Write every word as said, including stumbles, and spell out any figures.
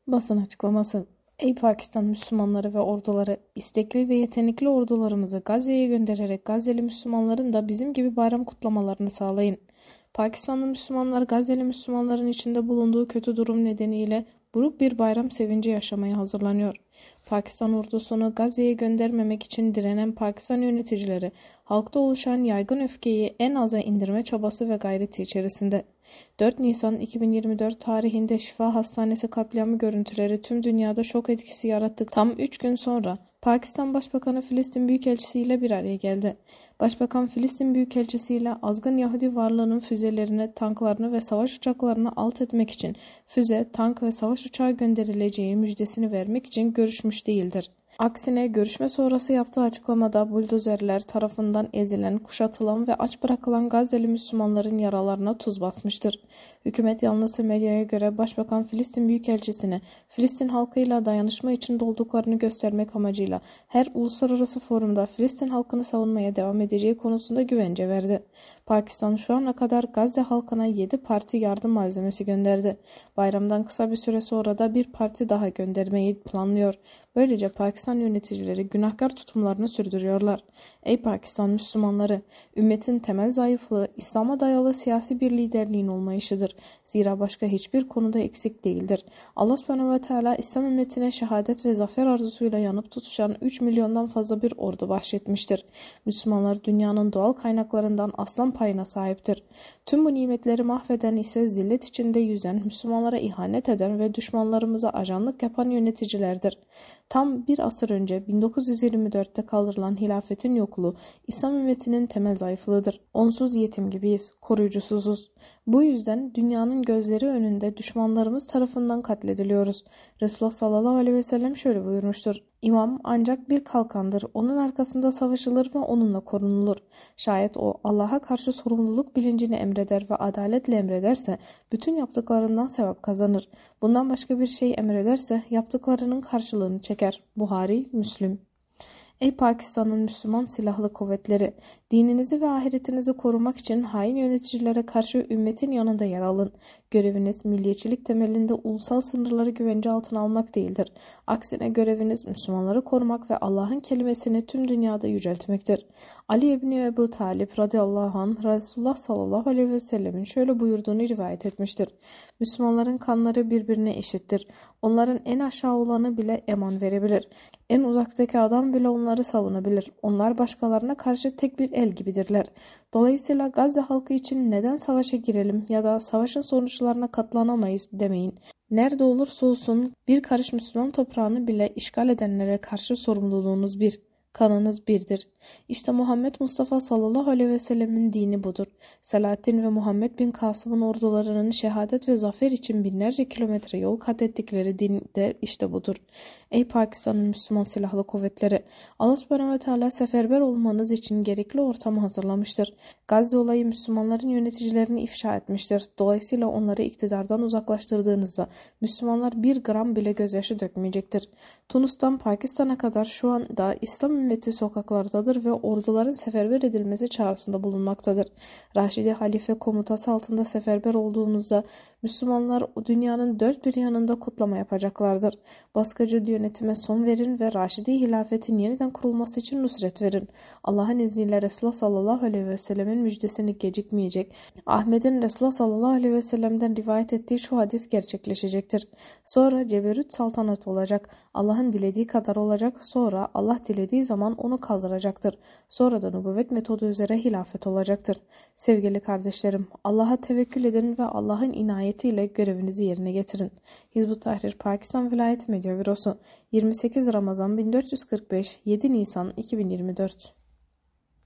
Basın açıklaması. Ey Pakistan Müslümanları ve orduları, istekli ve yetenekli ordularımızı Gazze'ye göndererek Gazze'li Müslümanların da bizim gibi bayram kutlamalarını sağlayın. Pakistanlı Müslümanlar Gazze'li Müslümanların içinde bulunduğu kötü durum nedeniyle buruk bir bayram sevinci yaşamaya hazırlanıyor. Pakistan ordusunu Gazze'ye göndermemek için direnen Pakistan yöneticileri, halkta oluşan yaygın öfkeyi en aza indirme çabası ve gayreti içerisinde. dört Nisan iki bin yirmi dört tarihinde Şifa Hastanesi katliamı görüntüleri tüm dünyada şok etkisi yarattık. Tam üç gün sonra Pakistan Başbakanı Filistin Büyükelçisi ile bir araya geldi. Başbakan Filistin Büyükelçisi ile azgın Yahudi varlığının füzelerini, tanklarını ve savaş uçaklarını alt etmek için füze, tank ve savaş uçağı gönderileceği müjdesini vermek için görüşmüş değildir. Aksine görüşme sonrası yaptığı açıklamada buldozerler tarafından ezilen, kuşatılan ve aç bırakılan Gazze'li Müslümanların yaralarına tuz basmıştır. Hükümet yanlısı medyaya göre Başbakan Filistin Büyükelçisi'ne Filistin halkıyla dayanışma içinde olduklarını göstermek amacıyla her uluslararası forumda Filistin halkını savunmaya devam edeceği konusunda güvence verdi. Pakistan şu ana kadar Gazze halkına yedi parti yardım malzemesi gönderdi. Bayramdan kısa bir süre sonra da bir parti daha göndermeyi planlıyor. Böylece Pakistan yöneticileri günahkar tutumlarını sürdürüyorlar. Ey Pakistan Müslümanları! Ümmetin temel zayıflığı İslam'a dayalı siyasi bir liderliğin olmayışıdır. Zira başka hiçbir konuda eksik değildir. Allah subhanehu ve teala İslam ümmetine şehadet ve zafer arzusuyla yanıp tutuşan üç milyondan fazla bir ordu bahşetmiştir. Müslümanlar dünyanın doğal kaynaklarından aslan payına sahiptir. Tüm bu nimetleri mahveden ise zillet içinde yüzen, Müslümanlara ihanet eden ve düşmanlarımıza ajanlık yapan yöneticilerdir. Tam bir asır önce bin dokuz yüz yirmi dörtte kaldırılan hilafetin yokluğu İslam ümmetinin temel zayıflığıdır. Onsuz yetim gibiyiz, koruyucusuzuz. Bu yüzden dünyanın gözleri önünde düşmanlarımız tarafından katlediliyoruz. Resulullah sallallahu aleyhi ve sellem şöyle buyurmuştur. İmam ancak bir kalkandır. Onun arkasında savaşılır ve onunla korunulur. Şayet o Allah'a karşı sorumluluk bilincini emreder ve adaletle emrederse bütün yaptıklarından sevap kazanır. Bundan başka bir şey emrederse yaptıklarının karşılığını çeker. Buhari, Müslim. Ey Pakistan'ın Müslüman silahlı kuvvetleri! Dininizi ve ahiretinizi korumak için hain yöneticilere karşı ümmetin yanında yer alın. Göreviniz milliyetçilik temelinde ulusal sınırları güvence altına almak değildir. Aksine göreviniz Müslümanları korumak ve Allah'ın kelimesini tüm dünyada yüceltmektir. Ali İbni Ebu Talib radıyallahu anh Resulullah sallallahu aleyhi ve sellemin şöyle buyurduğunu rivayet etmiştir. Müslümanların kanları birbirine eşittir. Onların en aşağı olanı bile eman verebilir. En uzaktaki adam bile onları savunabilir. Onlar başkalarına karşı tek bir el gibidirler. Dolayısıyla Gazze halkı için neden savaşa girelim ya da savaşın sonuçlarına katlanamayız demeyin. Nerede olursa olsun bir karış Müslüman toprağını bile işgal edenlere karşı sorumluluğunuz bir. Kanınız birdir. İşte Muhammed Mustafa sallallahu aleyhi ve sellemin dini budur. Selahaddin ve Muhammed bin Kasım'ın ordularının şehadet ve zafer için binlerce kilometre yol kat ettikleri din de işte budur. Ey Pakistan'ın Müslüman silahlı kuvvetleri! Allah subhanehu ve teala seferber olmanız için gerekli ortamı hazırlamıştır. Gazze olayı Müslümanların yöneticilerini ifşa etmiştir. Dolayısıyla onları iktidardan uzaklaştırdığınızda Müslümanlar bir gram bile gözyaşı dökmeyecektir. Tunus'tan Pakistan'a kadar şu anda İslam ümmeti sokaklardadır ve orduların seferber edilmesi çağrısında bulunmaktadır. Raşidi Halife komutası altında seferber olduğunuzda Müslümanlar o dünyanın dört bir yanında kutlama yapacaklardır. Baskıcı yönetime son verin ve Raşidi hilafetin yeniden kurulması için nusret verin. Allah'ın izniyle Resulullah sallallahu aleyhi ve sellemin müjdesini gecikmeyecek. Ahmet'in Resulullah sallallahu aleyhi ve sellem'den rivayet ettiği şu hadis gerçekleşecektir. Sonra ceberut saltanat olacak. Allah'ın dilediği kadar olacak. Sonra Allah dilediği zaman onu kaldıracaktır. Sonra da nübüvvet metodu üzere hilafet olacaktır. Sevgili kardeşlerim, Allah'a tevekkül edin ve Allah'ın inayetiyle görevinizi yerine getirin. Hizb-ut Tahrir Pakistan Vilayet Medya Bürosu yirmi sekiz Ramazan bin dört yüz kırk beş yedi Nisan iki bin yirmi dört